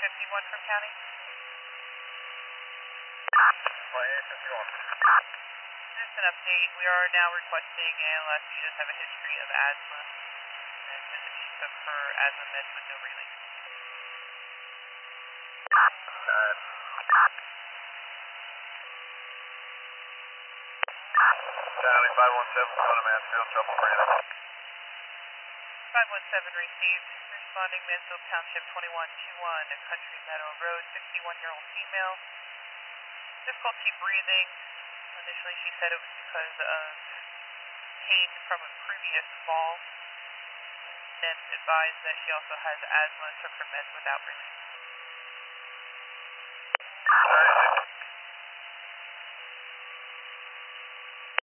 51 from county. 2851. Just an update. We are now requesting ALS. She does have a history of asthma. And says that she took her asthma meds with no relief. County 517, Son of Mansfield, trouble granted. 517 received. Responding Mansfield Township 2121, a Country Meadow Road, 61-year-old female. Difficulty breathing. Initially she said it was because of pain from a previous fall. Then advised that she also has asthma and took her meds without relief. Alright,